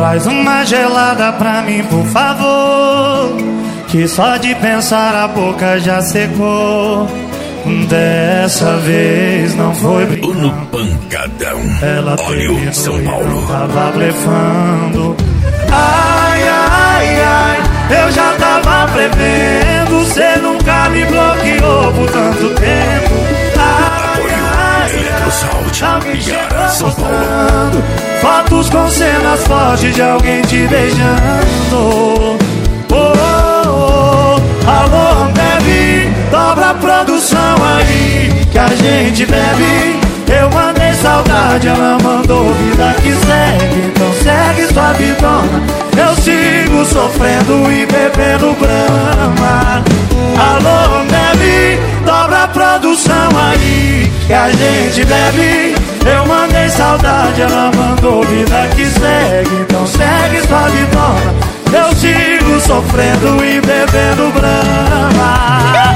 Traz uma gelada pra mim, por favor, que só de pensar a boca já secou. Dessa vez não foi brincando. No pancadão. Ela Olha o São Paulo. Tava blefando. Ai, ai, ai, eu já tava prevendo. Cê nunca me bloqueou por tanto tempo. Ai, ai, ai, alguém chegou São Paulo. Fotos com cenas fortes de alguém te beijando. Oh, oh, oh. Alô, bebe, dobra a produção aí que a gente bebe. Eu mandei saudade, ela mandou vida que segue. Então segue sua vidona, eu sigo sofrendo e bebendo brama. Alô, bebe, dobra a produção aí que a gente bebe. Eu mandei saudade, ela mandou vida que segue. Então segue sua vidona, eu sigo sofrendo e bebendo brama.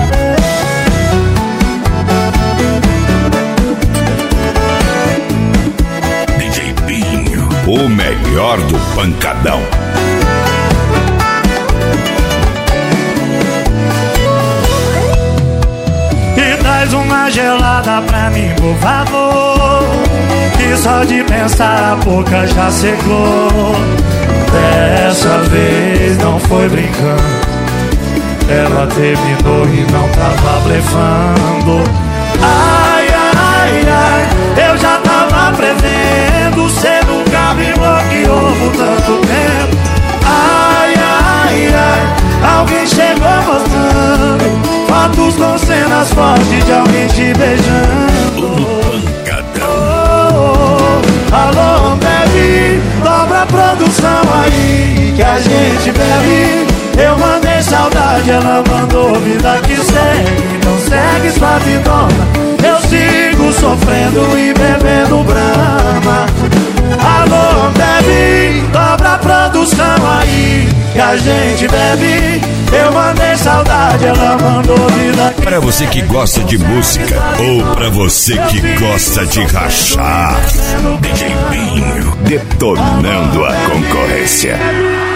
DJ Binho, o melhor do pancadão. E traz uma gelada pra mim, por favor, que só de pensar a boca já secou. Dessa vez não foi brincando, ela terminou e não tava blefando. Ai, ai, ai, eu já tava prevendo. Cê nunca me bloqueou por tanto tempo. Ai, ai, ai, alguém chegou mostrando fotos com cenas fortes de alguém te beijando. Alô, bebe, dobra a produção aí que a gente bebe. Eu mandei saudade, ela mandou vida que segue. Então segue sua vidona, eu sigo sofrendo e bebendo brama. Alô, bebe, dobra a produção aí que a gente bebe. Eu mandei saudade, ela mandou vida que... Pra você que gosta de música ou pra você que gosta de rachar, DJ Binho detonando a concorrência.